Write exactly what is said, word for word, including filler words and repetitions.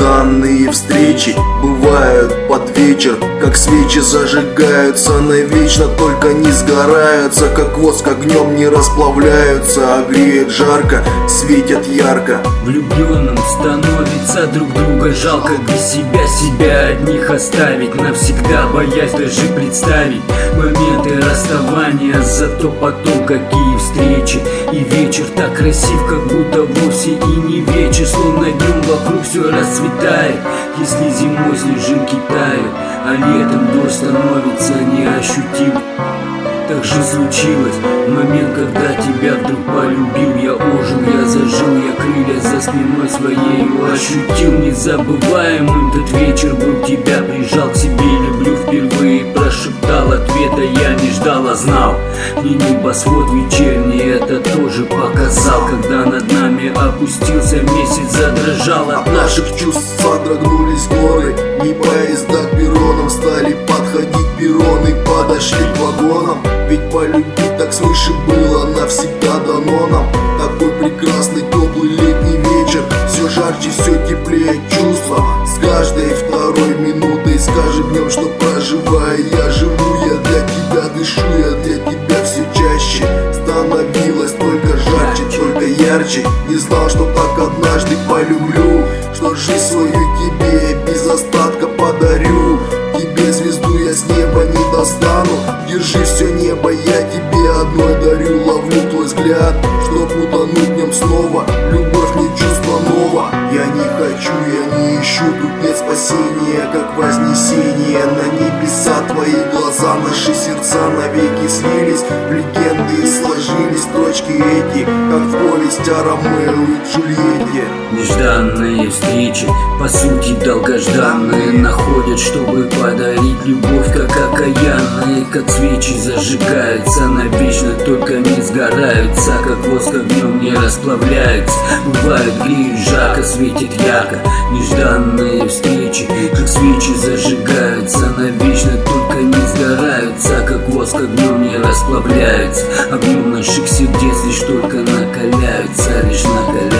Нежданные встречи бывают под вечер, как свечи зажигаются навечно, только не сгораются, как воск огнем не расплавляются, а греет жарко, светят ярко. Влюбленным становится друг друга жалко, без себя себя одних оставить навсегда, боясь даже представить моменты расставания. Зато потом какие встречи, и вечер так красив, как будто вовсе и не вечер, словно днем вокруг все расцветает, если зимой снежинки тают, а летом дождь становится неощутим. Так же случилось момент, когда тебя вдруг полюбил. Я ожил, я зажил, я крылья за спиной своей ощутил. Незабываемым тот вечер был, тебя прижал к себе, люблю впервые, прошептал ответа, я не ждал, а знал. Мне небосвод вечерний это тоже показал, когда над нами опустился месяц, задрожал от наших чувств, содрогнулись горы, и поезда к перронам стали подходить перроны, подошли к вагонам. Ведь полюбить так свыше было навсегда дано нам. Такой прекрасный теплый летний вечер, все жарче, все теплее чувства. С каждой второй минутой, с каждым днем, что проживаю, я живу, я для тебя дышу, я для тебя все чаще. Становилось только жарче, только ярче. Не знал, что так однажды полюблю, что жизнь свою тебе без остатка подарю. Тебе звезду я с неба не достану, держи все небо, я тебе одной дарю. Ловлю твой взгляд, чтоб утонуть в нем снова. Любовь не чувство ново, я не хочу, я не ищу, тут нет спасения, как вознесение на небеса. Твои глаза, наши сердца навеки слились в легенды и сложились строчки эти, как в повесть о Ромео и Джульетте. Нежданные встречи, по сути долгожданные, находят, чтобы подарить любовь, как окаянные, как свечи зажигаются навечно, только не сгораются, как воск огнем не расплавляются. Бывают греют жарко, светит ярко. Нежданные встречи, как свечи зажигаются навечно, только не сгораются, как воск огнем не расплавляются. Огнем наших сердец лишь только накаляются, лишь накаляются.